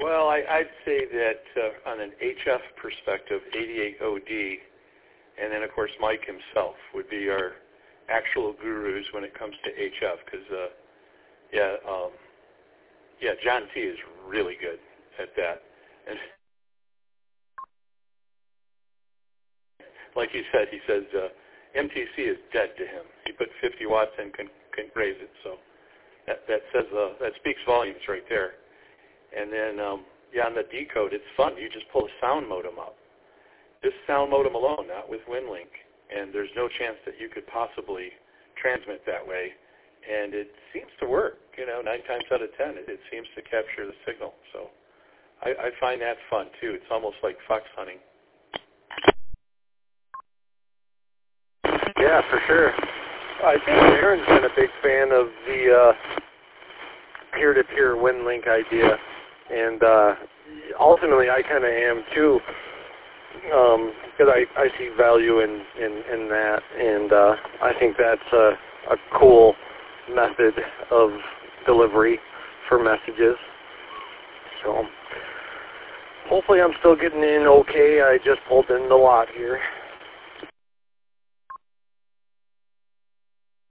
Well, I'd say that on an HF perspective, 88OD, and then, of course, Mike himself would be our actual gurus when it comes to HF because, John T. is really good at that. And like you said, he says MTC is dead to him. He put 50 watts in, can raise it. So that says that speaks volumes right there. And then, on the decode, it's fun. You just pull a sound modem up. This sound modem alone, not with WinLink, and there's no chance that you could possibly transmit that way. And it seems to work. 9 times out of 10, it seems to capture the signal. So I find that fun too. It's almost like fox hunting. Yeah, for sure. I think Aaron's been a big fan of the peer-to-peer WinLink idea, and ultimately I kind of am too, because I see value in that, and I think that's a cool method of delivery for messages. So hopefully I'm still getting in okay. I just pulled in the lot here.